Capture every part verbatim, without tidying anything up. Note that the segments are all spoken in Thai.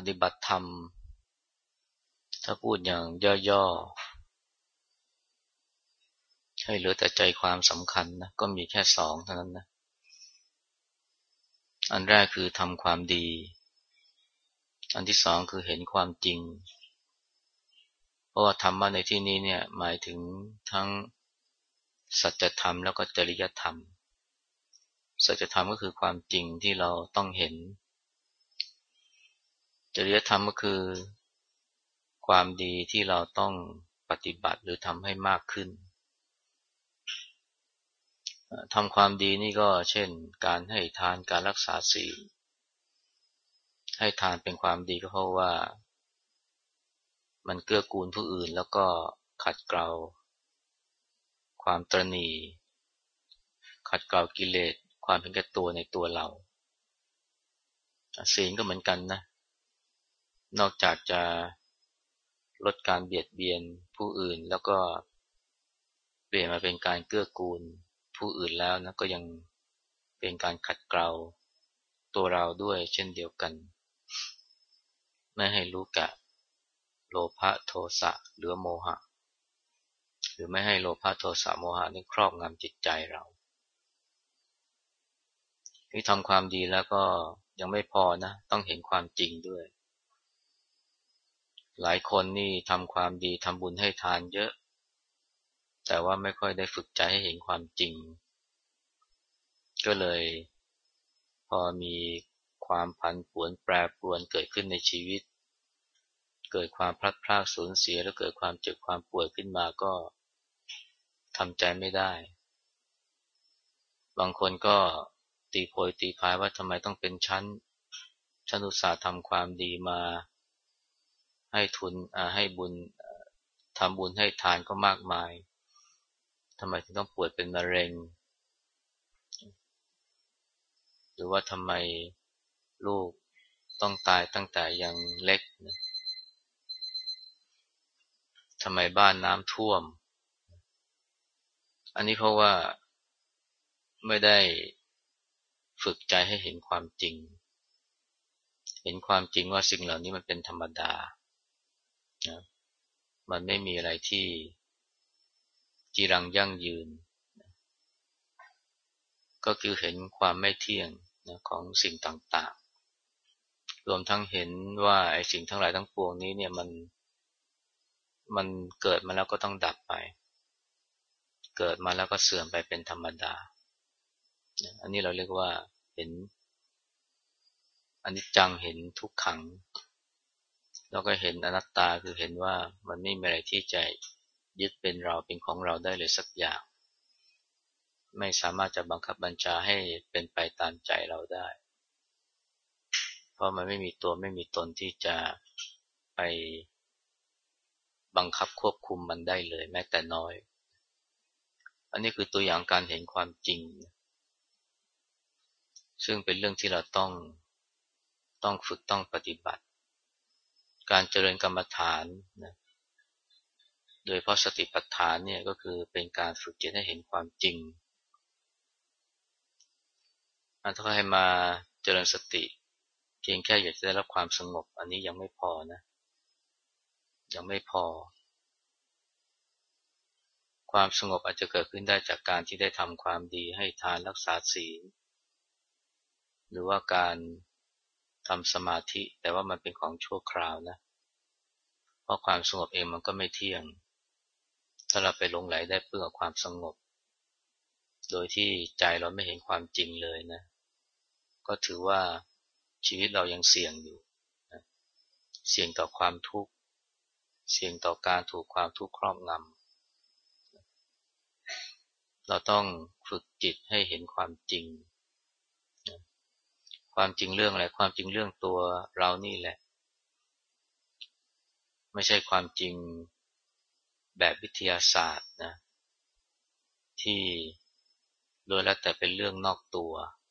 ฏิบัติธรรมถ้าพูดอย่างย่อๆให้เหลือแต่ใจความสำคัญนะก็มีแค่สองเท่านั้นนะอันแรกคือทำความดีอันที่สองคือเห็นความจริงเพราะว่าธรรมะในที่นี้เนี่ยหมายถึงทั้งสัจธรรมแล้วก็จริยธรรมสัจธรรมก็คือความจริงที่เราต้องเห็นจริยธรรมก็คือความดีที่เราต้องปฏิบัติหรือทำให้มากขึ้นทำความดีนี่ก็เช่นการให้ทานการรักษาศีลให้ทานเป็นความดีก็เพราะว่ามันเกื้อกูลผู้อื่นแล้วก็ขัดเกลาความตระหนี่ขัดเกลากิเลสความเห็นแก่ตัวในตัวเราศีลก็เหมือนกันนะนอกจากจะลดการเบียดเบียนผู้อื่นแล้วก็เปลี่ยนมาเป็นการเกื้อกูลผู้อื่นแล้วนะก็ยังเป็นการขัดเกลาตัวเราด้วยเช่นเดียวกันไม่ให้รู้แก่โลภะโทสะหรือโมหะหรือไม่ให้โลภะโทสะโมหะนี่ครอบงำจิตใจเราที่ทำความดีแล้วก็ยังไม่พอนะต้องเห็นความจริงด้วยหลายคนนี่ทำความดีทำบุญให้ทานเยอะแต่ว่าไม่ค่อยได้ฝึกใจให้เห็นความจริงก็เลยพอมีความผันผวนแปรปรวนเกิดขึ้นในชีวิตเกิดความพลัดพรากสูญเสียแล้วเกิดความเจ็บความป่วยขึ้นมาก็ทำใจไม่ได้บางคนก็ตีโพยตีพายว่าทำไมต้องเป็นชั้นชั้นอุตสาห์ทำความดีมาให้ทุนให้บุญทำบุญให้ทานก็มากมายทำไมถึงต้องป่วยเป็นมะเร็งหรือว่าทำไมลูกต้องตายตั้งแต่ยังเล็กนะทำไมบ้านน้ำท่วมอันนี้เพราะว่าไม่ได้ฝึกใจให้เห็นความจริงเห็นความจริงว่าสิ่งเหล่านี้มันเป็นธรรมดานะมันไม่มีอะไรที่จีรังยั่งยืนก็คือเห็นความไม่เที่ยงนะของสิ่งต่างๆรวมทั้งเห็นว่าไอ้สิ่งทั้งหลายทั้งปวงนี้เนี่ยมันมันเกิดมาแล้วก็ต้องดับไปเกิดมาแล้วก็เสื่อมไปเป็นธรรมดาอันนี้เราเรียกว่าเห็นอนิจจังเห็นทุกขังแล้วก็เห็นอนัตตาคือเห็นว่ามันไม่มีอะไรที่จะยึดเป็นเราเป็นของเราได้เลยสักอย่างไม่สามารถจะบังคับบัญชาให้เป็นไปตามใจเราได้เพราะมันไม่มีตัวไม่มีตนที่จะไปบังคับควบคุมมันได้เลยแม้แต่น้อยอันนี้คือตัวอย่างการเห็นความจริงซึ่งเป็นเรื่องที่เราต้องต้องฝึกต้องปฏิบัติการเจริญกรรมฐานนะโดยเพราะสติปัฏฐานเนี่ยก็คือเป็นการฝึกจิตให้เห็นความจริงถ้าให้มาเจริญสติเพียงแค่อยากจะได้รับความสงบอันนี้ยังไม่พอนะยังไม่พอความสงบอาจจะเกิดขึ้นได้จากการที่ได้ทำความดีให้ทานรักษาศีลหรือว่าการทำสมาธิแต่ว่ามันเป็นของชั่วคราวนะเพราะความสงบเองมันก็ไม่เที่ยงถ้าเราไปหลงไหลได้เพื่อความสงบโดยที่ใจเราไม่เห็นความจริงเลยนะก็ถือว่าชีวิตเรายังเสี่ยงอยู่นะเสี่ยงต่อความทุกข์เสี่ยงต่อการถูกความทุกข์ครอบงำเราต้องฝึกจิตให้เห็นความจริงนะความจริงเรื่องอะไรความจริงเรื่องตัวเรานี่แหละไม่ใช่ความจริงแบบวิทยาศาสตร์นะที่โดยแล้วแต่เป็นเรื่องนอกตัว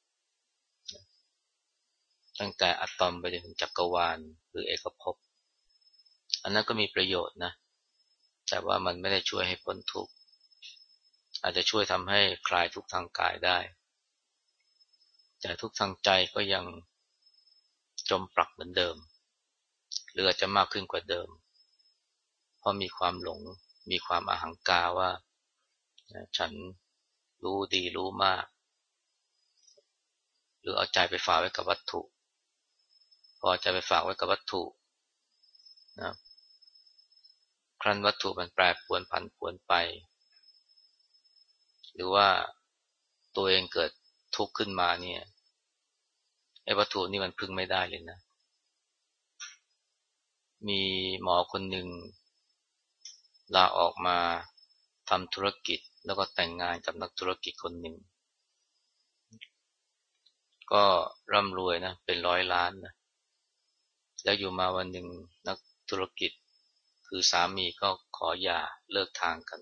ตั้งแต่อะตอมไปจนถึงจักรวาลหรือเอกภพอันนั้นก็มีประโยชน์นะแต่ว่ามันไม่ได้ช่วยให้พ้นทุกข์อาจจะช่วยทำให้คลายทุกข์ทางกายได้แต่ทุกข์ทางใจก็ยังจมปลักเหมือนเดิมหรืออาจจะมากขึ้นกว่าเดิมเพราะมีความหลงมีความอหังการว่าฉันรู้ดีรู้มากหรือเอาใจไปฝากไว้กับวัตถุพอใจไปฝากไว้กับวัตถุนะครั้นวัตถุมันแปรปรวนผันผวนไปหรือว่าตัวเองเกิดทุกข์ขึ้นมาเนี่ยไอ้วัตถุนี่มันพึ่งไม่ได้เลยนะมีหมอคนหนึ่งลาออกมาทำธุรกิจแล้วก็แต่งงานกับนักธุรกิจคนหนึ่งก็ร่ำรวยนะเป็นร้อยล้านนะแล้วอยู่มาวันหนึ่งนักธุรกิจคือสามีก็ขอหย่าเลิกทางกัน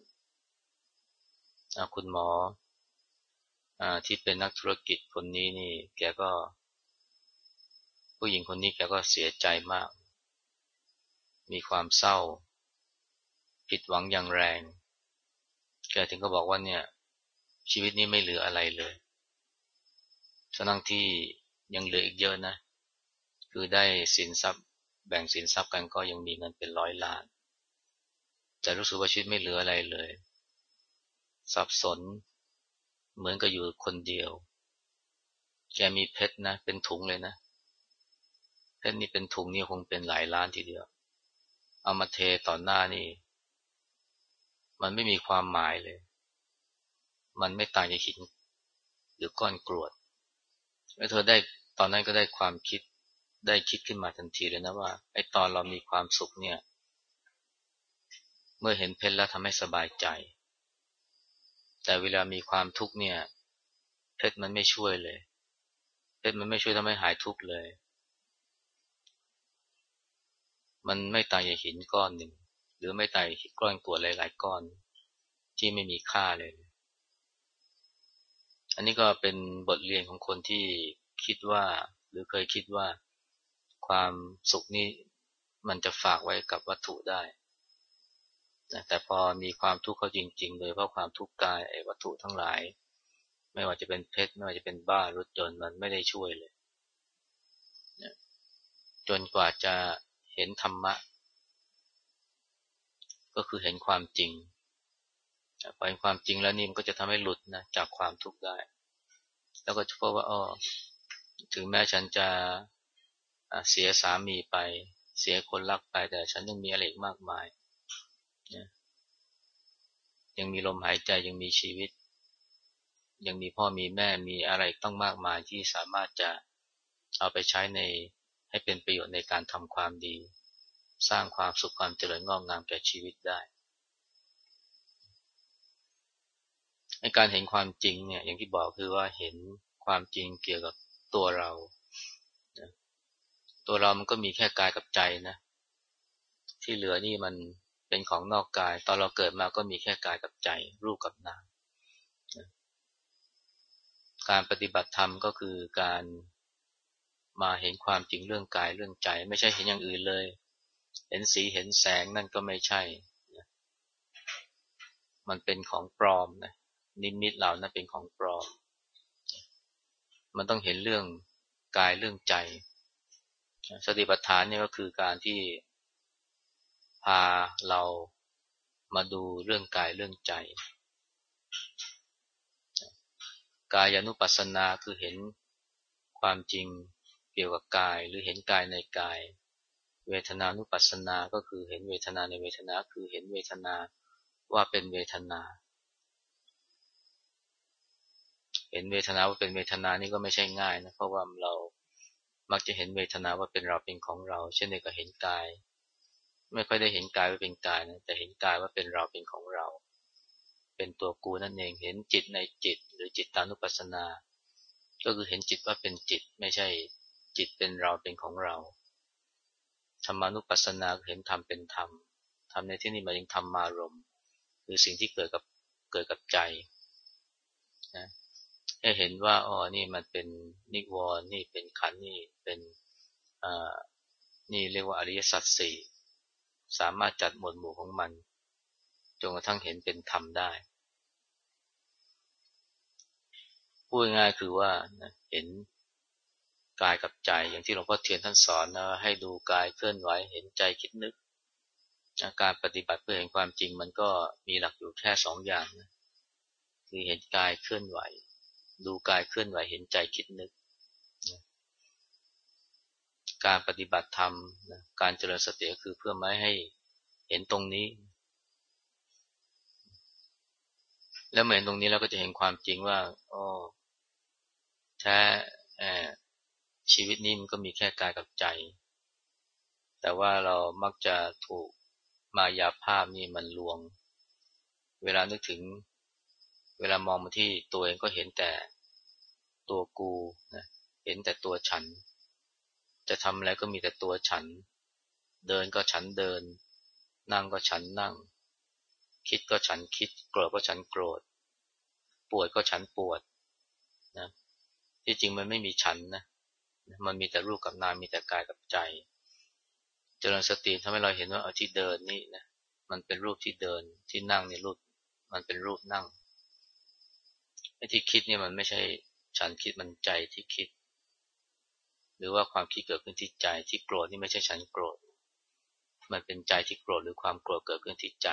คุณหมอที่เป็นนักธุรกิจคนนี้นี่แกก็ผู้หญิงคนนี้แกก็เสียใจมากมีความเศร้าผิดหวังอย่างแรงแกถึงก็บอกว่าเนี่ยชีวิตนี้ไม่เหลืออะไรเลยทั้งที่ยังเหลืออีกเยอะนะคือได้สินทรัพย์แบ่งสินทรัพย์กันก็ยังมีเงินเป็นร้อยล้านแต่รู้สึกว่าชีวิตไม่เหลืออะไรเลยสับสนเหมือนกับอยู่คนเดียวแกมีเพชรนะเป็นถุงเลยนะเพชรนี่เป็นถุงนี่คงเป็นหลายล้านทีเดียวเอามาเทต่อหน้านี่มันไม่มีความหมายเลยมันไม่ต่างจากหินหรือก้อนกรวดแล้วเธอได้ตอนนั้นก็ได้ความคิดได้คิดขึ้นมาทันทีเลยนะว่าไอ้ตอนเรามีความสุขเนี่ยเมื่อเห็นเพชรแล้วทำให้สบายใจแต่เวลามีความทุกข์เนี่ยเพชรมันไม่ช่วยเลยเพชรมันไม่ช่วยทำให้หายทุกข์เลยมันไม่ต่างจากหินก้อนหนึ่งหรือไม่ต่างจากหินก้อนกรวดหลายๆก้อนที่ไม่มีค่าเลยอันนี้ก็เป็นบทเรียนของคนที่คิดว่าหรือเคยคิดว่าความสุขนี้มันจะฝากไว้กับวัตถุได้นะแต่พอมีความทุกข์เข้าจริงๆโดยเพราะความทุกข์กายไอ้วัตถุทั้งหลายไม่ว่าจะเป็นเพชรไม่ว่าจะเป็นบ้านรถยนต์มันไม่ได้ช่วยเลยนะจนกว่าจะเห็นธรรมะก็คือเห็นความจริงพอเห็นความจริงแล้วนี่มันก็จะทำให้หลุดนะจากความทุกข์ได้แล้วก็จะพบว่าอ้อถึงแม้ฉันจะเสียสามีไปเสียคนรักไปแต่ฉันยังมีอะไรอีกมากมายนะยังมีลมหายใจยังมีชีวิตยังมีพ่อมีแม่มีอะไรต้องมากมายที่สามารถจะเอาไปใช้ในให้เป็นประโยชน์ในการทำความดีสร้างความสุขความเจริญงอกงามแก่ชีวิตได้ในการเห็นความจริงเนี่ยอย่างที่บอกคือว่าเห็นความจริงเกี่ยวกับตัวเราตัวเรามันก็มีแค่กายกับใจนะที่เหลือนี่มันเป็นของนอกกายตอนเราเกิดมาก็มีแค่กายกับใจรูปกับนามการปฏิบัติธรรมก็คือการมาเห็นความจริงเรื่องกายเรื่องใจไม่ใช่เห็นอย่างอื่นเลยเห็นสีเห็นแสงนั่นก็ไม่ใช่มันเป็นของปลอมนะนิมิตเหล่านั้นเป็นของปลอมมันต้องเห็นเรื่องกายเรื่องใจสติปัฏฐานเนี่ยก็คือการที่พาเรามาดูเรื่องกายเรื่องใจกายานุปัสสนาคือเห็นความจริงเกี่ยวกับกายหรือเห็นกายในกายเวทนานุปัสสนาก็คือเห็นเวทนาในเวทนาคือเห็นเวทนาว่าเป็นเวทนาเห็นเวทนาว่าเป็นเวทนานี่ก็ไม่ใช่ง่ายนะเพราะว่าเรามักจะเห็นเวทนาว่าเป็นเราเป็นของเราเช่นเดียวกับเห็นกายไม่ค่อยได้เห็นกายว่าเป็นกายนะแต่เห็นกายว่าเป็นเราเป็นของเราเป็นตัวกูนั่นเองเห็นจิตในจิตหรือจิตตานุปัสสนาก็คือเห็นจิตว่าเป็นจิตไม่ใช่จิตเป็นเราเป็นของเราธรรมานุปัสสนาเห็นธรรมเป็นธรรมธรรมในที่นี้หมายถึงธรรมารมณ์คือสิ่งที่เกิดกับเกิดกับใจนะให้เห็นว่าอ๋อนี่มันเป็นนิวรณ์นี่เป็นขันธ์นี่เป็นอ่านี่เรียกว่าอริยสัจสี่สามารถจัดหมวดหมู่ของมันจนกระทั่งเห็นเป็นธรรมได้พูดง่ายคือว่านะเห็นกายกับใจอย่างที่หลวงพ่อเทียนท่านสอนนะให้ดูกายเคลื่อนไหวเห็นใจคิดนึกการปฏิบัติเพื่อเห็นความจริงมันก็มีหลักอยู่แค่สองอย่างนะคือเห็นกายเคลื่อนไหวดูกายเคลื่อนไหวเห็นใจคิดนึกการปฏิบัติธรรมนะการเจริญสติก็คือเพื่อไม่ให้เห็นตรงนี้แล้วเมื่อเห็นตรงนี้เราก็จะเห็นความจริงว่าอ๋อแท้ชีวิตนี้มันก็มีแค่กายกับใจแต่ว่าเรามักจะถูกมายาภาพนี่มันลวงเวลานึกถึงเวลามองมาที่ตัวเองก็เห็นแต่ตัวกูนะเห็นแต่ตัวฉันจะทำอะไรก็มีแต่ตัวฉันเดินก็ฉันเดินนั่งก็ฉันนั่งคิดก็ฉันคิดโกรธก็ฉันโกรธปวดก็ฉันปวดนะที่จริงมันไม่มีฉันนะมันมีแต่รูปกับนามมีแต่กายกับใจเจริญสติทำให้เราเห็นว่าเอาที่เดินนี่นะมันเป็นรูปที่เดินที่นั่งในรูปมันเป็นรูปนั่งไอ้ที่คิดนี่มันไม่ใช่ฉันคิดมันใจที่คิดหรือว่าความคิดเกิดขึ้นที่ใจที่โกรธนี่ไม่ใช่ฉันโกรธมันเป็นใจที่โกรธหรือความโกรธเกิดขึ้นที่ใจ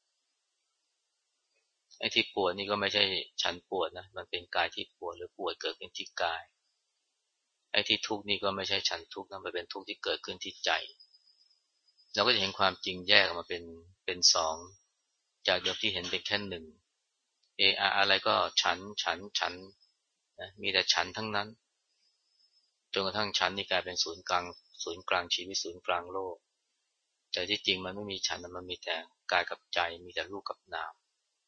ไอ้ที่ปวดนี่ก็ไม่ใช่ฉันปวดนะมันเป็นกายที่ปวดหรือปวดเกิดขึ้นที่กายไอ้ที่ทุกข์นี่ก็ไม่ใช่ฉันทุกข์นะมันเป็นทุกข์ที่เกิดขึ้นที่ใจเราก็จะเห็นความจริงแยกออกมาเป็นเป็นสองจากเดิมที่เห็นเป็นแค่หนึ่งเอออะไรก็ฉันฉันฉันนะมีแต่ฉันทั้งนั้นจนกระทั่งฉันนี่กลายเป็นศูนย์กลางศูนย์กลางชีวิตศูนย์กลางโลกแต่ที่จริงมันไม่มีฉันมันมีแต่กายกับใจมีแต่รูปกับนาม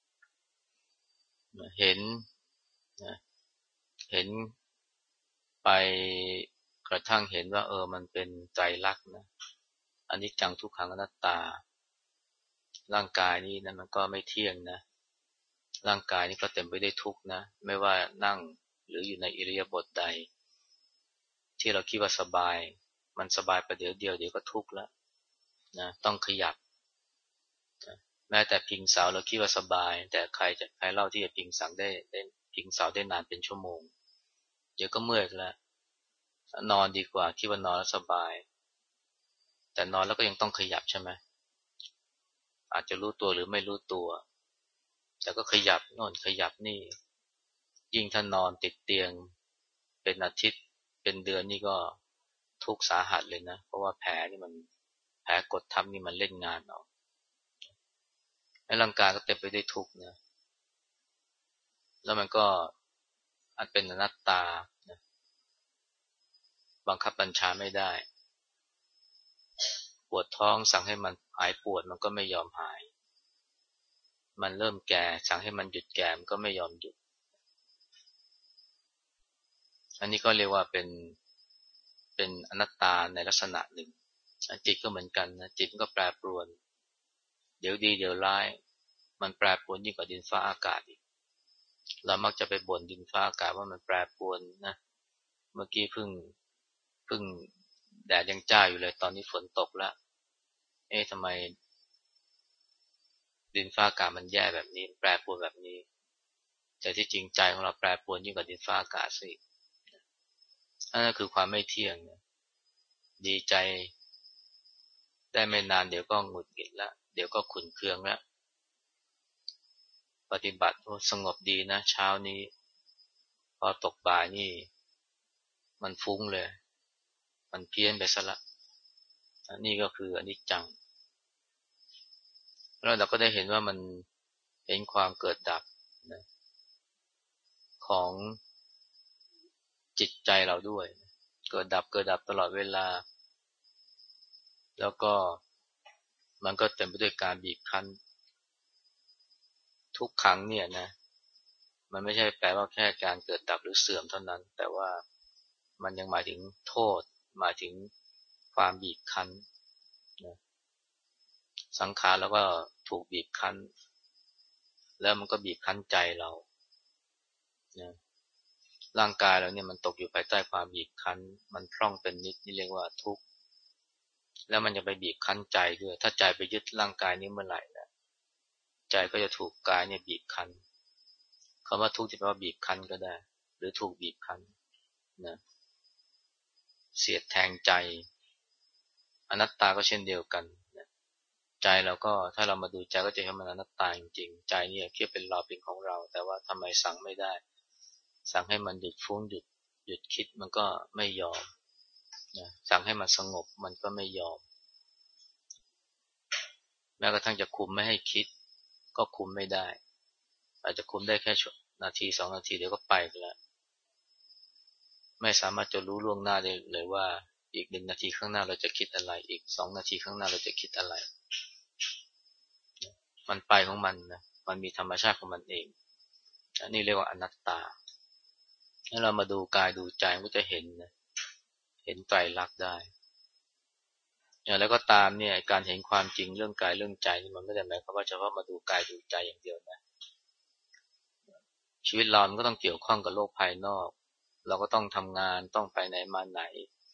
เห็นนะเห็นไปกระทั่งเห็นว่าเออมันเป็นไตรลักษณ์นะอนิจจังทุกขังอนัตตาร่างกายนี้นะมันก็ไม่เที่ยงนะร่างกายนี้ก็เต็มไปด้วยทุกข์นะไม่ว่านั่งหรืออยู่ในอิริยาบถใดที่เราคิดว่าสบายมันสบายประเดี๋ยวเดียวเดี๋ยวก็ทุกข์แล้วนะต้องขยับนะแม้แต่พิงเสาเราคิดว่าสบายแต่ใครจะใครเล่าที่จะพิงเสาได้ได้พิงเสาได้นานเป็นชั่วโมงเดี๋ยวก็เมื่อยแล้วนอนดีกว่าคิดว่านอนแล้วสบายแต่นอนแล้วก็ยังต้องขยับใช่ไหมอาจจะรู้ตัวหรือไม่รู้ตัวแต่ก็ขยับโน่นขยับนี่ยิ่งถ้านอนติดเตียงเป็นอาทิตย์เป็นเดือนนี่ก็ทุกข์สาหัสเลยนะเพราะว่าแผลนี่มันแผลกดทับนี่มันเล่นงานเอาให้ร่างกายก็เต็มไปด้วยทุกข์นะแล้วมันก็อันเป็นอนัตตานะบังคับบัญชาไม่ได้ปวดท้องสั่งให้มันหายปวดมันก็ไม่ยอมหายมันเริ่มแก่สั่งให้มันหยุดแก่มันก็ไม่ยอมหยุดอันนี้ก็เรียกว่าเป็นเป็นอนัตตาในลักษณะหนึ่งจิตก็เหมือนกันนะจิตก็แปรปรวนเดี๋ยวดีเดี๋ยวร้ายมันแปรปรวนยิ่งกว่าดินฟ้าอากาศอีกเรามักจะไปบ่นดินฟ้าอากาศว่ามันแปรปรวนนะเมื่อกี้เพิ่งเพิ่งแดดยังจ้าอยู่เลยตอนนี้ฝนตกแล้วเอ๊ะทำไมดินฟ้าอากาศมันแย่แบบนี้แปรปรวนแบบนี้แต่ที่จริงใจของเราแปรปรวนยิ่งกว่าดินฟ้าอากาศสินั่นก็คือความไม่เที่ยงดีใจได้ไม่นานเดี๋ยวก็หงุดหงิดละเดี๋ยวก็ขุ่นเคืองละปฏิบัติสงบดีนะเช้านี้พอตกบ่ายนี่มันฟุ้งเลยมันเพี้ยนไปซะละนี่ก็คืออนิจจังแล้วเราก็ได้เห็นว่ามันเห็นความเกิดดับนะของจิตใจเราด้วยเกิดดับเกิดดับตลอดเวลาแล้วก็มันก็เต็มไปด้วยการบีบคั้นทุกครั้งเนี่ยนะมันไม่ใช่แปลว่าแค่การเกิดดับหรือเสื่อมเท่านั้นแต่ว่ามันยังหมายถึงโทษหมายถึงความบีบคั้นนะสังขารแล้วก็ถูกบีบคั้นแล้วมันก็บีบคั้นใจเรานะร่างกายเราเนี่ยมันตกอยู่ภายใต้ความบีบคั้นมันพร่องเป็นนิดนี่เรียกว่าทุกข์แล้วมันจะไปบีบคั้นใจด้วยถ้าใจไปยึดร่างกายนี้เมื่อไหร่นะใจก็จะถูกกายเนี่ยบีบคั้นคำว่าทุกข์จะแปลว่าบีบคั้นก็ได้หรือถูกบีบคั้นนะเสียดแทงใจอนัตตาก็เช่นเดียวกันใจเราก็ถ้าเรามาดูใจก็จะเห็นมันอนัตตาจริงๆใจเนี่ยคิดเป็นเราเป็นของเราแต่ว่าทำไมสั่งไม่ได้สั่งให้มันหยุดฟุ้งหยุดหยุดคิดมันก็ไม่ยอมนะสั่งให้มันสงบมันก็ไม่ยอมแม้กระทั่งจะคุมไม่ให้คิดก็คุมไม่ได้อาจจะคุมได้แค่นาทีสองนาทีเดี๋ยวก็ไปแล้วไม่สามารถจะรู้ล่วงหน้าได้เลยว่าอีกหนึ่งนาทีข้างหน้าเราจะคิดอะไรอีกสองนาทีข้างหน้าเราจะคิดอะไรมันไปของมันนะมันมีธรรมชาติของมันเองอันนี้เรียกว่าอนัตตาถ้าเรามาดูกายดูใจก็จะเห็นนะเห็นไตรลักษณ์ได้อย่างแล้วก็ตามเนี่ยการเห็นความจริงเรื่องกายเรื่องใจนี่มันไม่ได้หมายความว่าเฉพาะมาดูกายดูใจอย่างเดียวนะชีวิตเรามันก็ต้องเกี่ยวข้องกับโลกภายนอกเราก็ต้องทำงานต้องไปไหนมาไหน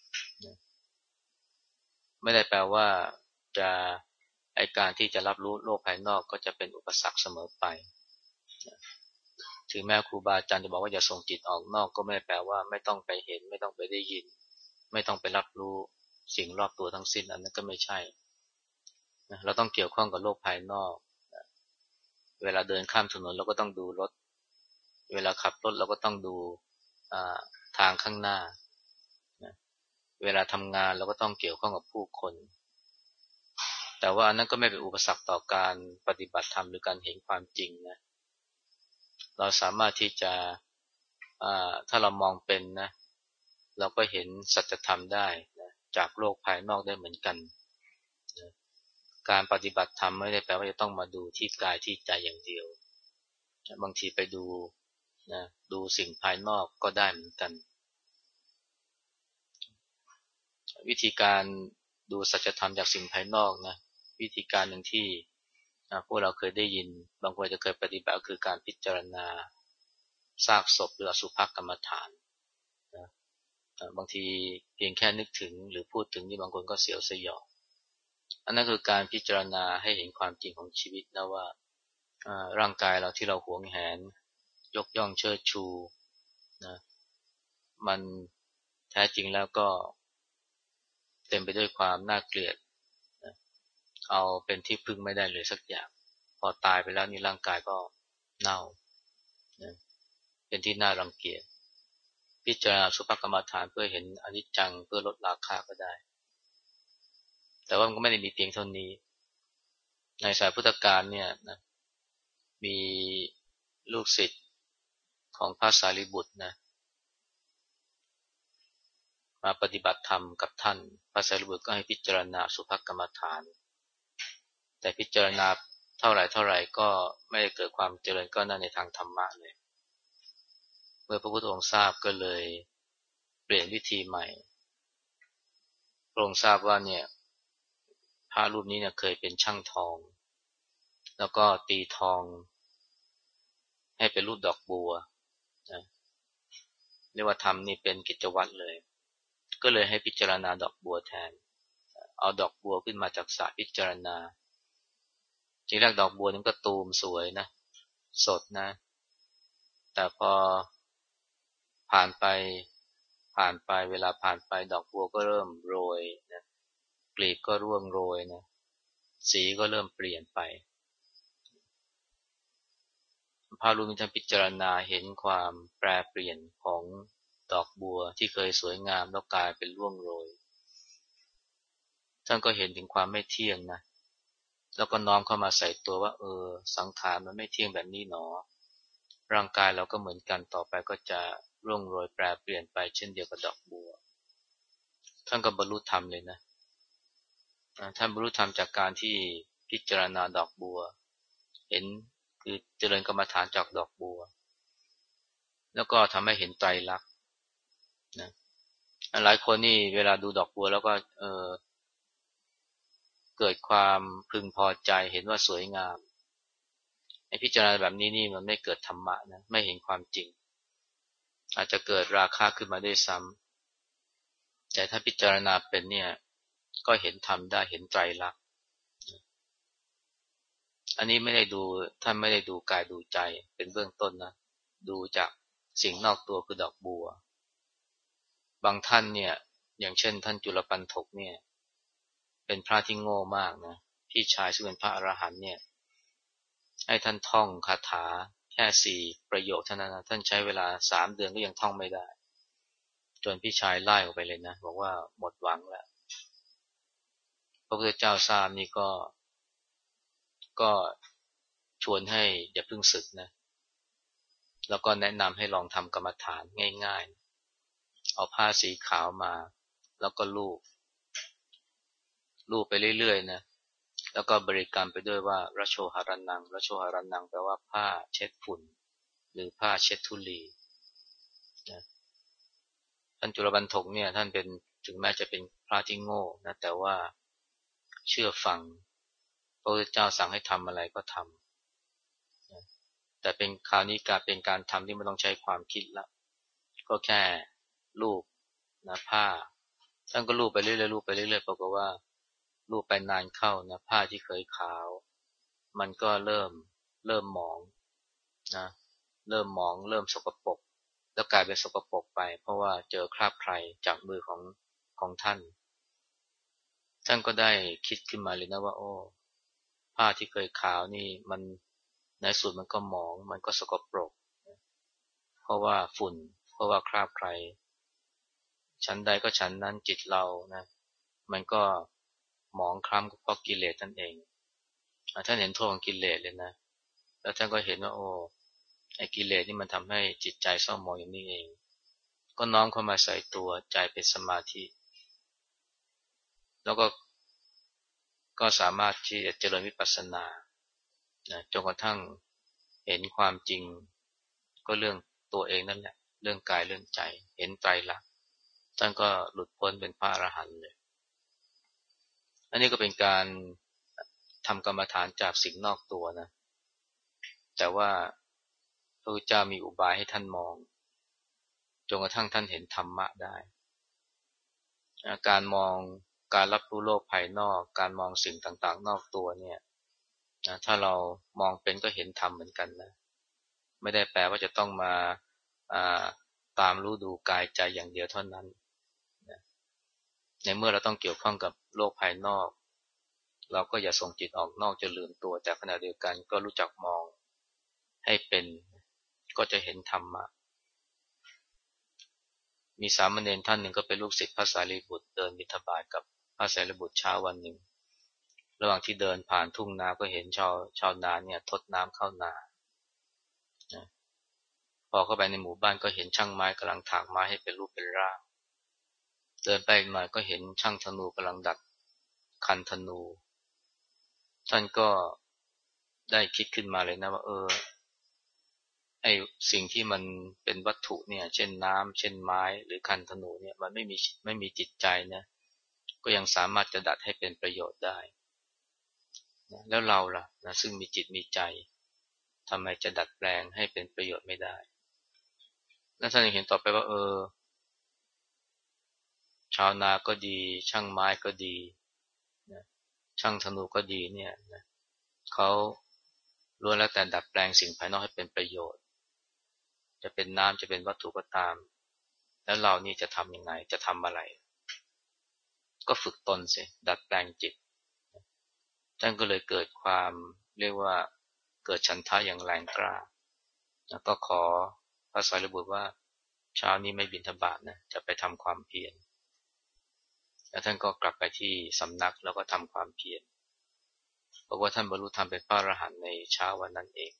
ไม่ได้แปลว่าจะไอการที่จะรับรู้โลกภายนอกก็จะเป็นอุปสรรคเสมอไปถึงแม้ครูบาอาจารย์จะบอกว่าอย่าส่งจิตออกนอกก็ไม่ได้แปลว่าไม่ต้องไปเห็นไม่ต้องไปได้ยินไม่ต้องไปรับรู้สิ่งรอบตัวทั้งสิ้นอันนั้นก็ไม่ใช่เราต้องเกี่ยวข้องกับโลกภายนอกเวลาเดินข้ามถนนเราก็ต้องดูรถเวลาขับรถเราก็ต้องดูทางข้างหน้าเวลาทำงานเราก็ต้องเกี่ยวข้องกับผู้คนแต่ว่าอันนั้นก็ไม่เป็นอุปสรรคต่อการปฏิบัติธรรมหรือการเห็นความจริงนะเราสามารถที่จะถ้าเรามองเป็นนะเราก็เห็นสัจธรรมได้นะจากโลกภายนอกได้เหมือนกันนะการปฏิบัติธรรมไม่ได้แปลว่าจะต้องมาดูที่กายที่ใจอย่างเดียวบางทีไปดูนะดูสิ่งภายนอกก็ได้เหมือนกันวิธีการดูสัจธรรมจากสิ่งภายนอกนะวิธีการหนึ่งที่พวกเราเคยได้ยินบางคนจะเคยปฏิบัติคือการพิจารณาซากศพหรืออสุภกรรมฐานนะบางทีเพียงแค่นึกถึงหรือพูดถึงนี่บางคนก็เสียวสยองอันนั้นคือการพิจารณาให้เห็นความจริงของชีวิตนะว่าร่างกายเราที่เราหวงแหนยกย่องเชิดชูนะมันแท้จริงแล้วก็เต็มไปด้วยความน่าเกลียดนะเอาเป็นที่พึ่งไม่ได้เลยสักอย่างพอตายไปแล้วนี่ร่างกายก็เน่านะเป็นที่น่ารังเกียจพิจารณาสุภกรรมฐานเพื่อเห็นอนิจจังเพื่อลดราคะก็ได้แต่ว่ามันก็ไม่ได้มีเพียงเท่านี้ในสายพุทธกาลเนี่ยนะมีลูกศิษย์ของพระสารีบุตรนะมาปฏิบัติธรรมกับท่านพระสารีบุตรก็ให้พิจารณาสุภกรรมฐานแต่พิจารณาเท่าไหร่เท่าไหร่ก็ไม่ได้เกิดความเจริญก้าวหน้าในทางธรรมะเลยเมื่อพระพุทธองค์ทราบก็เลยเปลี่ยนวิธีใหม่พระองค์ทราบว่าเนี่ยพระรูปนี้เนี่ยเคยเป็นช่างทองแล้วก็ตีทองให้เป็นรูปดอกบัวนะเรียกว่าทำนี่เป็นกิจวัตรเลยก็เลยให้พิจารณาดอกบัวแทนเอาดอกบัวขึ้นมาจากสระพิจารณาทีแรกดอกบัวนั้นก็ตูมสวยนะสดนะแต่พอผ่านไปผ่านไปเวลาผ่านไปดอกบัวก็เริ่มโรยนะกลีบก็ร่วงโรยนะสีก็เริ่มเปลี่ยนไปพระรูปนี้ท่านพิจารณาเห็นความแปรเปลี่ยนของดอกบัวที่เคยสวยงามแล้วกลายเป็นร่วงโรยท่านก็เห็นถึงความไม่เที่ยงนะแล้วก็น้อมเข้ามาใส่ตัวว่าเออสังขารมันไม่เที่ยงแบบนี้หนอร่างกายเราก็เหมือนกันต่อไปก็จะร่วงโรยแปรเปลี่ยนไปเช่นเดียวกับดอกบัวท่านก็บรรลุธรรมเลยนะท่านบรรลุธรรมจากการที่พิจารณาดอกบัวเห็นคือเจริญกรรมฐานจากดอกบัวแล้วก็ทำให้เห็นไตรลักษณ์นะหลายคนนี่เวลาดูดอกบัวแล้วก็เออเกิดความพึงพอใจเห็นว่าสวยงามไอ้พิจารณาแบบนี้นี่มันไม่เกิดธรรมะนะไม่เห็นความจริงอาจจะเกิดราคะขึ้นมาได้ซ้ำแต่ถ้าพิจารณาเป็นเนี่ยก็เห็นธรรมได้เห็นไตรลักษณ์อันนี้ไม่ได้ดูท่านไม่ได้ดูกายดูใจเป็นเบื้องต้นนะดูจากสิ่งนอกตัวคือดอกบัวบางท่านเนี่ยอย่างเช่นท่านจุลปันถกเนี่ยเป็นพระที่โง่มากนะพี่ชายซึ่งเป็นพระอรหันต์เนี่ยให้ท่านท่องคาถาแค่สี่ประโยคเท่านั้นนะท่านใช้เวลาสามเดือนก็ยังท่องไม่ได้จนพี่ชายไล่ออกไปเลยนะบอกว่าหมดหวังแล้วพระพุทธเจ้าทราบนี่ก็ก็ชวนให้อย่าเพิ่งศึกนะแล้วก็แนะนำให้ลองทำกรรมฐานง่ายๆเอาผ้าสีขาวมาแล้วก็ลูบลูบไปเรื่อยๆนะแล้วก็บริกรรมไปด้วยว่าระโชหรนังระโชหรนังแปลว่าผ้าเช็ดฝุ่นหรือผ้าเช็ดธุลีนะท่านจุลปันถกเนี่ยท่านเป็นถึงแม้จะเป็นพระที่โง่นะแต่ว่าเชื่อฟังพระพุทธเจ้าสั่งให้ทำอะไรก็ทำนะแต่เป็นคราวนี้การเป็นการทำที่ไม่ต้องใช้ความคิดละก็แค่ลูบนะผ้าท่านก็ลูบไปเรื่อยๆลูบไปเรื่อยๆปรากฏว่าลูบไปนานเข้านะผ้าที่เคยขาวมันก็เริ่มเริ่มหมองนะเริ่มหมองเริ่มสกปรกแล้วกลายเป็นสกปรกไปเพราะว่าเจอคราบใครจากมือของของท่านท่านก็ได้คิดขึ้นมาเลยนะว่าโอ้ผ้าที่เคยขาวนี่มันในสุดมันก็หมองมันก็สกปรกเพราะว่าฝุ่นเพราะว่าคราบใครชั้นใดก็ชั้นนั้นจิตเรานะมันก็หมองคล้ำเพราะกิเลสนั่นเองท่านเห็นโทษของกิเลสเลยนะแล้วท่านก็เห็นว่าโอ้ไอ้กิเลสนี่มันทำให้จิตใจเศร้าหมองอย่างนี้เองก็น้อมเข้ามาใส่ตัวใจเป็นสมาธิแล้วก็ก็สามารถที่จะเจริญวิปัสสนานะจนกระทั่งเห็นความจริงก็เรื่องตัวเองนั่นแหละเรื่องกายเรื่องใจเห็นไตรลักษณ์ท่านก็หลุดพ้นเป็นพระอรหันต์เลยอันนี้ก็เป็นการทำกรรมฐานจากสิ่งนอกตัวนะแต่ว่าพระพุทธเจ้ามีอุบายให้ท่านมองจนกระทั่งท่านเห็นธรรมะได้การมองการรับรู้โลกภายนอกการมองสิ่งต่างๆนอกตัวเนี่ยนะถ้าเรามองเป็นก็เห็นธรรมเหมือนกันนะไม่ได้แปลว่าจะต้องมาตามรู้ดูกายใจอย่างเดียวเท่านั้นนะในเมื่อเราต้องเกี่ยวข้องกับโลกภายนอกเราก็อย่าส่งจิตออกนอกจะลืมตัวแต่ขณะเดียวกันก็รู้จักมองให้เป็นก็จะเห็นธรรมะมีสามเณรท่านหนึ่งก็เป็นลูกศิษย์พระสารีบุตรเดินบิณฑบาตกับพระสารีบุตรเช้าวันหนึ่งระหว่างที่เดินผ่านทุ่งนาก็เห็นชาวชาวนาเนี่ยทดน้ำเข้านานะพอเข้าไปในหมู่บ้านก็เห็นช่างไม้กำลังถากไม้ให้เป็นรูปเป็นร่างเดินไปอีกหน่อยก็เห็นช่างธนูกำลังดัดคันธนูท่านก็ได้คิดขึ้นมาเลยนะว่าเออไอสิ่งที่มันเป็นวัตถุเนี่ยเช่นน้ำเช่นไม้หรือคันธนูเนี่ยมันไม่มีไม่มีจิตใจนะก็ยังสามารถจะดัดให้เป็นประโยชน์ได้นะแล้วเราล่ะนะซึ่งมีจิตมีใจทำไมจะดัดแปลงให้เป็นประโยชน์ไม่ได้แล้วท่านยังเห็นต่อไปว่าเออชาวนาก็ดีช่างไม้ก็ดีนะช่างธนูก็ดีเนี่ยนะเขาล้วนแล้วแต่ดัดแปลงสิ่งภายนอกให้เป็นประโยชน์จะเป็นน้ำจะเป็นวัตถุก็ตามแล้วเรานี่จะทำยังไงจะทำอะไรก็ฝึกตนสิดัดแปลงจิตท่านก็เลยเกิดความเรียกว่าเกิดฉันทะอย่างแรงกล้าแล้วก็ขอพระสารีบุตรว่าเช้านี้ไม่บิณฑบาตนะจะไปทำความเพียรแล้วท่านก็กลับไปที่สำนักแล้วก็ทำความเพียรบอกว่าท่านบรรลุธรรมเป็นพระอรหันต์ในเช้าวันนั้นเอง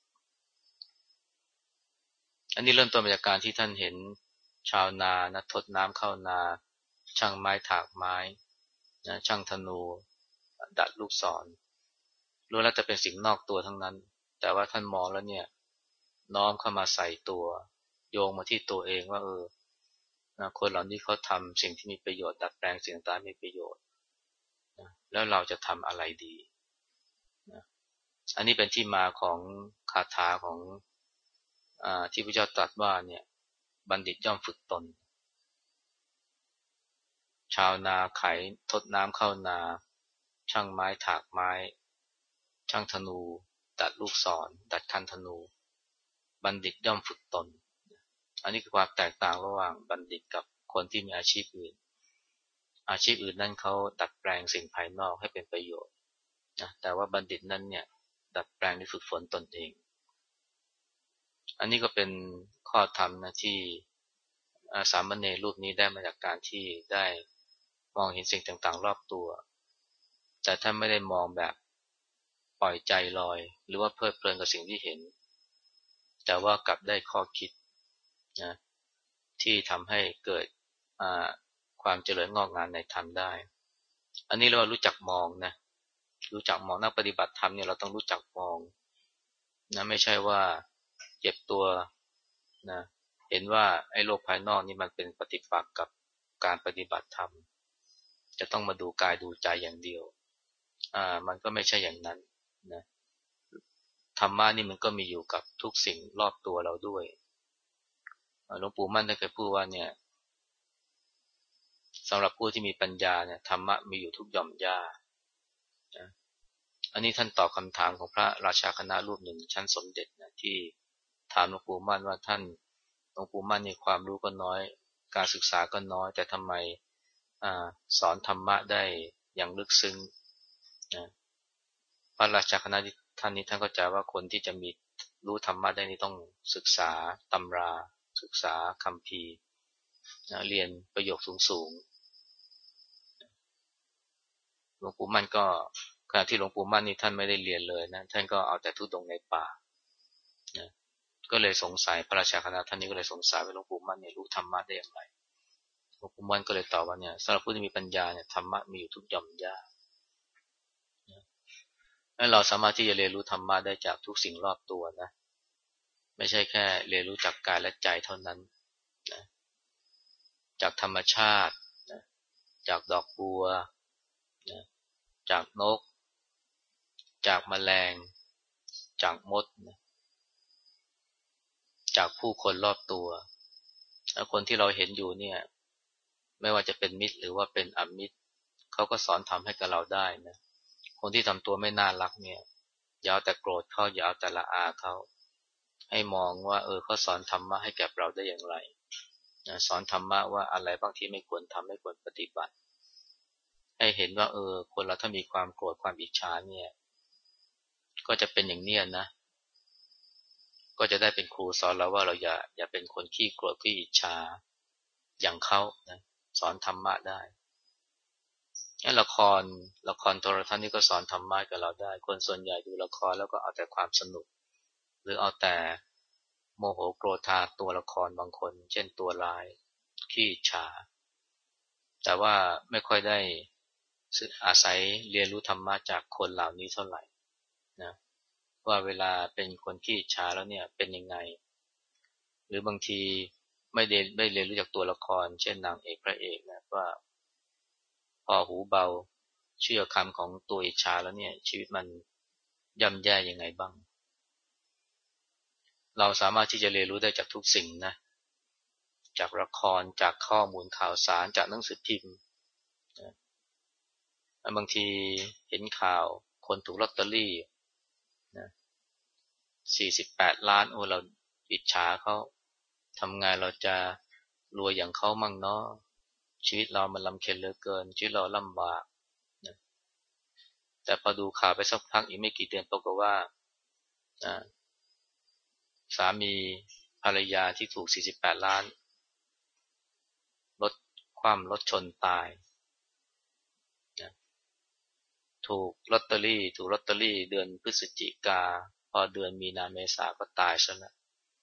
อันนี้เริ่มต้นมาจากการที่ท่านเห็นชาวนานะทดน้ำเข้านาช่างไม้ถากไม้นะช่างธนูดัดลูกศรรู้แล้วจะเป็นสิ่งนอกตัวทั้งนั้นแต่ว่าท่านมองแล้วเนี่ยน้อมเข้ามาใส่ตัวโยงมาที่ตัวเองว่าเออนะคนเหล่านี้เขาทำสิ่งที่มีประโยชน์ดัดแปลงสิ่งต่างๆมีประโยชน์นะแล้วเราจะทำอะไรดีนะอันนี้เป็นที่มาของคาถาของอ่าที่พระเจ้าตรัสว่าเนี่ยบัณฑิตย่อมฝึกตนชาวนาไถทดน้ำเข้านาช่างไม้ถากไม้ช่างธนูดัดลูกศรดัดคันธนูบัณฑิตย่อมฝึกตนอันนี้คือความแตกต่างระหว่างบัณฑิตกับคนที่มีอาชีพอื่นอาชีพอื่นนั่นเขาดัดแปลงสิ่งภายนอกให้เป็นประโยชน์นะแต่ว่าบัณฑิตนั้นเนี่ยดัดแปลงที่ฝึกฝนตนเองอันนี้ก็เป็นข้อธรรมนะที่สามเณรรูปนี้ได้มาจากการที่ได้มองเห็นสิ่งต่างๆรอบตัวแต่ท่านไม่ได้มองแบบปล่อยใจลอยหรือว่าเพลิดเพลินกับสิ่งที่เห็นแต่ว่ากลับได้ข้อคิดนะที่ทำให้เกิดความเจริญงอกงามในธรรมได้อันนี้เรารู้จักมองนะรู้จักมองนักปฏิบัติธรรมเนี่ยเราต้องรู้จักมองนะไม่ใช่ว่าเจ็บตัวนะเห็นว่าไอ้โลกภายนอกนี่มันเป็นปฏิปักษ์กับการปฏิบัติธรรมจะต้องมาดูกายดูใจอย่างเดียวอ่ามันก็ไม่ใช่อย่างนั้นนะธรรมะนี่มันก็มีอยู่กับทุกสิ่งรอบตัวเราด้วยหลวงปู่มั่นได้เคยพูดว่าเนี่ยสำหรับผู้ที่มีปัญญาเนี่ยธรรมะมีอยู่ทุกหย่อมหญ้านะอันนี้ท่านตอบคำถามของพระราชาคณะรูปหนึ่งชั้นสมเด็จนะที่ถามหลวงปู่มั่นว่าท่านหลวงปู่มั่นนี่ความรู้ก็น้อยการศึกษาก็น้อยแต่ทำไมอ่าสอนธรรมะได้อย่างลึกซึ้งนะพระราชาคณะท่านนี้ท่านเข้าใจว่าคนที่จะมีรู้ธรรมะได้นี่ต้องศึกษาตำราศึกษาคัมภีร์นะเรียนประโยคสูงๆหลวงปู่มั่นก็ขณะที่หลวงปู่มั่นนี่ท่านไม่ได้เรียนเลยนะท่านก็เอาแต่ทุดงในป่านะก็เลยสงสัยพระราชาคณะท่านนี้ก็เลยสงสัยว่าหลวงปู่มั่นเนี่ยรู้ธรรมะได้อย่างไรหลวงปู่มั่นก็เลยตอบว่าเนี่ยสำหรับผู้ที่มีปัญญาเนี่ยธรรมะมีอยู่ทุกหย่อมหญ้าและเราสามารถที่จะเรียนรู้ธรรมะได้จากทุกสิ่งรอบตัวนะไม่ใช่แค่เรียนรู้จากกายและใจเท่านั้นนะจากธรรมชาตินะจากดอกบัวนะจากนกจากแมลงจากมดนะจากผู้คนรอบตัวแล้วคนที่เราเห็นอยู่เนี่ยไม่ว่าจะเป็นมิตรหรือว่าเป็นอมิตรเขาก็สอนทำให้กับเราได้นะคนที่ทำตัวไม่น่ารักเนี่ยอย่าเอาแต่โกรธเขาอย่าเอาแต่ละอาเขาให้มองว่าเออเขาสอนธรรมะให้แก่เราได้อย่างไรนะสอนธรรมะว่าอะไรบางที่ไม่ควรทำไม่ควรปฏิบัติให้เห็นว่าเออคนเราถ้ามีความโกรธความอิจฉาเนี่ยก็จะเป็นอย่างเนี้ยนะก็จะได้เป็นครูสอนเราว่าเราอย่าอย่าเป็นคนขี้โกรธขี้อิจฉาอย่างเขานะสอนธรรมะได้งั้นละครละครโทรทัศน์นี่ก็สอนธรรมะกับเราได้คนส่วนใหญ่ดูละครแล้วก็เอาแต่ความสนุกหรือเอาแต่โมโหโกรธาตัวละครบางคนเช่นตัวร้ายขี้อิจฉาแต่ว่าไม่ค่อยได้อาศัยเรียนรู้ธรรมะจากคนเหล่านี้เท่าไหร่นะว่าเวลาเป็นคนขี้อิจฉาแล้วเนี่ยเป็นยังไงหรือบางทีไม่ได้ไม่เรียนรู้จากตัวละครเช่นนางเอกพระเอกนะว่าพอหูเบาเชื่อคำของตัวอิจฉาแล้วเนี่ยชีวิตมันย่ำแย่ยังไงบ้างเราสามารถที่จะเรียนรู้ได้จากทุกสิ่งนะจากละครจากข้อมูลข่าวสารจากหนังสือพิมพ์บางทีเห็นข่าวคนถูกลอตเตอรี่นะสี่สิบแปดล้านโอ้เราอิจฉาเขาทำไงเราจะรวยอย่างเขามั่งเนาะชีวิตเรามันลำเค็ญเหลือเกินชีวิตเราลำบากนะแต่พอดูข่าวไปสักพักอีกไม่กี่เดือนปรากฏว่าสามีภรรยาที่ถูกสี่สิบแปดล้านรถคว่ำรถชนตายนะถูกลอตเตอรี่ถูกลอตเตอรี่เดือนพฤศจิกาพอเดือนมีนาเมษาก็ตายซะแล้ว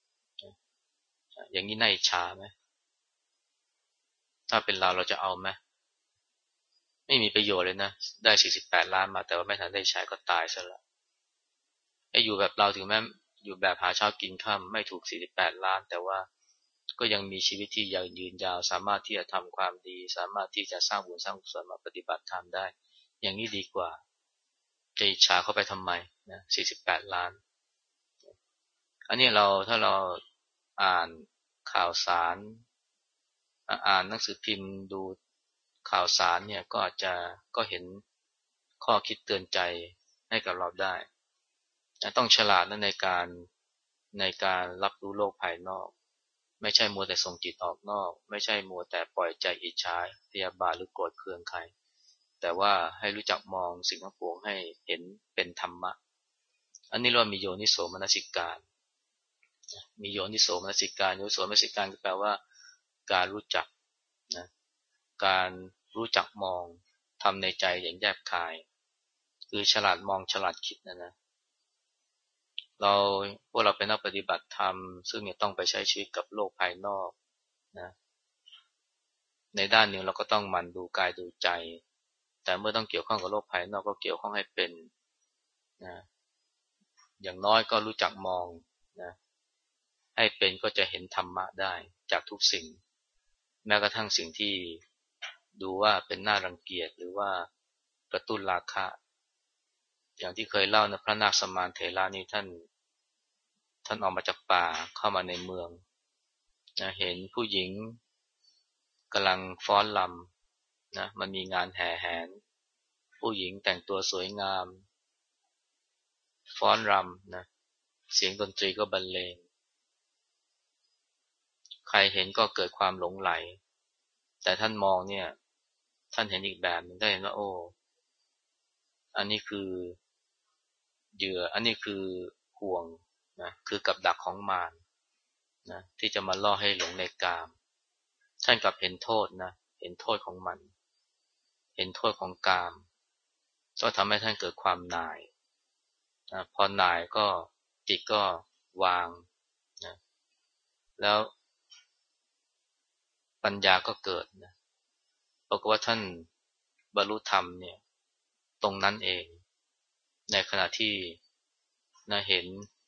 อย่างนี้น่าอิจฉาไหมถ้าเป็นเราเราจะเอาไหมไม่มีประโยชน์เลยนะได้สี่สิบแปดล้านมาแต่ว่าไม่ทันได้ใช้ก็ตายซะแล้วไอ้อยู่แบบเราถึงแม้อยู่แบบหาเช้ากินค่ำไม่ถูกสี่สิบแปดล้านแต่ว่าก็ยังมีชีวิตที่ยาวยืนยาวสามารถที่จะทำความดีสามารถที่จะสร้างบุญสร้างกุศลมาปฏิบัติธรรมได้อย่างนี้ดีกว่าจะอิจฉาเข้าไปทำไมนะสี่สิบแปดล้านอันนี้เราถ้าเราอ่านข่าวสารอ่านหนังสือพิมพ์ดูข่าวสารเนี่ยก็อาจจะก็เห็นข้อคิดเตือนใจให้กับเราได้ต้องฉลาดในการในการรับรู้โลกภายนอกไม่ใช่มัวแต่ส่งจิตออกนอกไม่ใช่มัวแต่ปล่อยใจอิจฉาพยาบาทหรือโกรธเคืองใครแต่ว่าให้รู้จักมองสิ่งทั้งปวงให้เห็นเป็นธรรมะอันนี้เรามีโยนิโสมนสิการมีโยนิโสมนสิการโยนิโสมนสิการก็แปลว่าการรู้จักนะการรู้จักมองทำในใจอย่างแยบคายคือฉลาดมองฉลาดคิดนะนะเราพวกเราเป็นนักปฏิบัติธรรมซึ่งเนี่ยต้องไปใช้ชีวิตกับโลกภายนอกนะในด้านหนึ่งเราก็ต้องหมั่นดูกายดูใจแต่เมื่อต้องเกี่ยวข้องกับโลกภายนอกก็เกี่ยวข้องให้เป็นนะอย่างน้อยก็รู้จักมองนะให้เป็นก็จะเห็นธรรมะได้จากทุกสิ่งแม้กระทั่งสิ่งที่ดูว่าเป็นน่ารังเกียจหรือว่ากระตุ้นราคะอย่างที่เคยเล่านะพระนาคสมานเถระนี่ท่านท่านออกมาจากป่าเข้ามาในเมืองนะเห็นผู้หญิงกำลังฟ้อนรำนะมันมีงานแห่แหนผู้หญิงแต่งตัวสวยงามฟ้อนรำนะเสียงดนตรีก็บรรเลงใครเห็นก็เกิดความหลงไหลแต่ท่านมองเนี่ยท่านเห็นอีกแบบนึงได้เห็นว่าโอ้อันนี้คือเหยื่ออันนี้คือห่วงนะคือกับดักของมารนะที่จะมาล่อให้หลงในกามท่านกลับเห็นโทษนะเห็นโทษของมันเห็นโทษของกามก็ทำให้ท่านเกิดความหน่ายนะพอหน่ายก็จิตก็วางนะแล้วปัญญาก็เกิดนะปรากฏว่าท่านบรรลุธรรมเนี่ยตรงนั้นเองในขณะที่นะเห็น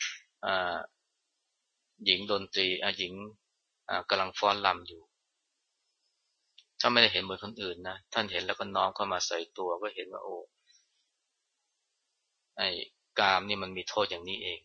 หญิงดนตรีหญิงกำลังฟ้อนรำอยู่ถ้าไม่ได้เห็นเหมือนคนอื่นนะท่านเห็นแล้วก็น้อมเข้ามาใส่ตัวก็เห็นว่าโอ้ไอ้กามนี่มันมีโทษอย่างนี้เอง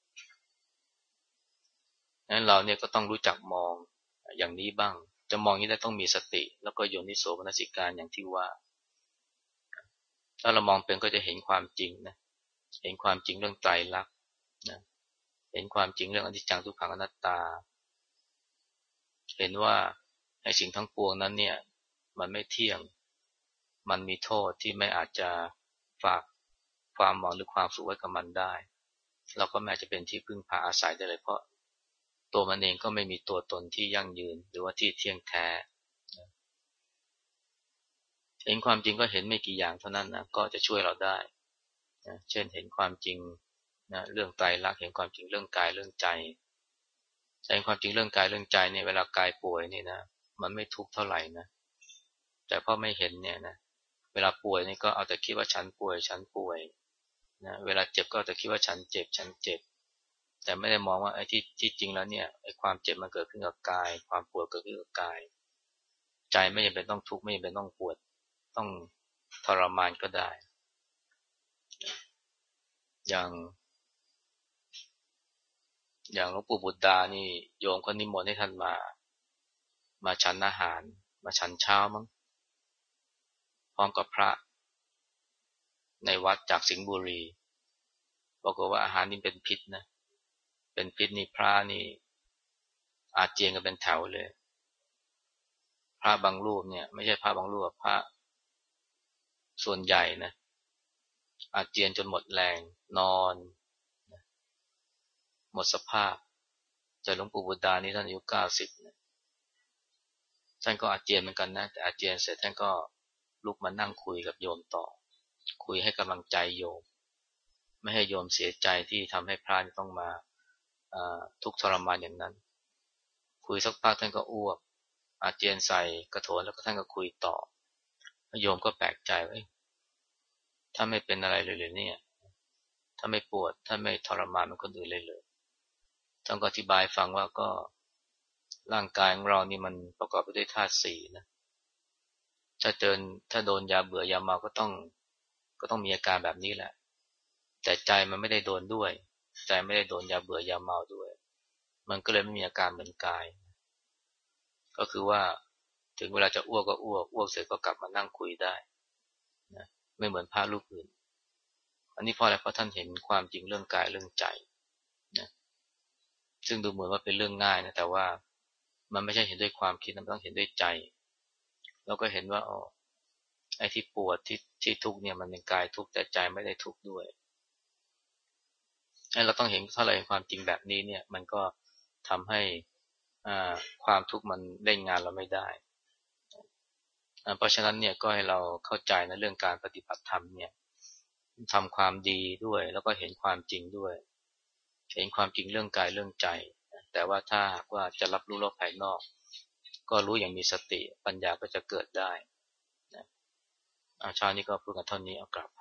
นั้นเราเนี่ยก็ต้องรู้จักมองอย่างนี้บ้างจะมองนี้ได้ต้องมีสติแล้วก็โยนิโสมนสิการอย่างที่ว่าถ้าเรามองเป็นก็จะเห็นความจริงนะเห็นความจริงเรื่องไตรลักษณ์นะเห็นความจริงเรื่องอนิจจังทุกขังอนัตตาเห็นว่าไอ้สิ่งทั้งปวงนั้นเนี่ยมันไม่เที่ยงมันมีโทษที่ไม่อาจจะฝากความหวังหรือความสุขไว้กับมันได้เราก็แม้จะเป็นที่พึ่งพาอาศัยได้เลยเพราะตัวมันเองก็ไม่มีตัวตนที่ยั่งยืนหรือว่าที่เที่ยงแท้เห็นความจริงก็เห็นไม่กี่อย่างเท่านั้นนะก็จะช่วยเราได้นะเช่นเห็นความจริงนะเรื่องไตรลักษณ์เห็นความจริงเรื่องกายเรื่องใจเห็นความจริงเรื่องกายเรื่องใจเนี่ยเวลากายป่วยนี่นะมันไม่ทุกข์เท่าไหร่นะแต่พอไม่เห็นเนี่ยนะเวลาป่วยนี่ก็เอาแต่คิดว่าฉันป่วยฉันป่วยนะเวลาเจ็บก็เอาแต่คิดว่าฉันเจ็บฉันเจ็บแต่ไม่ได้มองว่าไอ้ที่ที่จริงแล้วเนี่ยไอ้ความเจ็บมันเกิดขึ้นกับกายความปวดเกิดขึ้นกับกายใจไม่จำเป็นต้องทุกข์ไม่จำเป็นต้องปวดต้องทรมานก็ได้อย่างอย่างหลวงปู่บุตรดานี่โยมก็นิมนต์ให้ท่านมามาฉันอาหารมาฉันเช้ามั้งพร้อมกับพระในวัดจากสิงห์บุรีบอกว่าอาหารนี่เป็นพิษนะเป็นพิษนี่พระนี่อาเจียนกันเป็นแถวเลยพระบางรูปเนี่ยไม่ใช่พระบางรูปพระส่วนใหญ่นะอาเจียนจนหมดแรงนอนหมดสภาพแต่หลวงปู่บุตรดานี่ท่านอายุเก้าสิบนะท่านก็อาเจียนเหมือนกันนะแต่อาเจียนเสร็จท่านก็ลุกมานั่งคุยกับโยมต่อคุยให้กำลังใจโยมไม่ให้โยมเสียใจที่ทำให้พระต้องมาทุกข์ทรมานอย่างนั้นคุยสักพักท่านก็อ้วกอาเจียนใส่กระโถนแล้วก็ท่านก็คุยต่อโยมก็แปลกใจว่าถ้าไม่เป็นอะไรเลยเลยเนี่ยถ้าไม่ปวดถ้าไม่ทรมานเหมือนคนอื่นเลยเลยท่านก็อธิบายฟังว่าก็ร่างกายของเรานี่มันประกอบไปด้วยธาตุสี่นะถ้าเจอถ้าโดนยาเบื่อยาเมาก็ต้องก็ต้องมีอาการแบบนี้แหละแต่ใจมันไม่ได้โดนด้วยใจไม่ได้โดนยาเบื่อยาเมาด้วยมันก็เลยไม่มีอาการเหมือนกายก็คือว่าถึงเวลาจะอ้วกก็อ้วกอ้วกเสร็จก็กลับมานั่งคุยได้นะไม่เหมือนพระรูปอื่นอันนี้เพราะอะไรเพราะท่านเห็นความจริงเรื่องกายเรื่องใจนะซึ่งดูเหมือนว่าเป็นเรื่องง่ายนะแต่ว่ามันไม่ใช่เห็นด้วยความคิดมันต้องเห็นด้วยใจเราก็เห็นว่าอ๋อไอ้ที่ปวดที่ที่ทุกข์เนี่ยมันเป็นกายทุกข์แต่ใจไม่ได้ทุกข์ด้วยไอ้เราต้องเห็นถ้าเราเห็นความจริงแบบนี้เนี่ยมันก็ทำให้อ่าความทุกข์มันเล่นงานเราไม่ได้อ่าเพราะฉะนั้นเนี่ยก็ให้เราเข้าใจในเรื่องการปฏิบัติธรรมเนี่ยทำความดีด้วยแล้วก็เห็นความจริงด้วยเห็นความจริงเรื่องกายเรื่องใจแต่ว่าถ้าหากว่าจะรับรู้โลกภายนอกก็รู้อย่างมีสติปัญญาก็จะเกิดได้นะเอาเช้านี้ก็พูดกันเท่านี้เอากลับ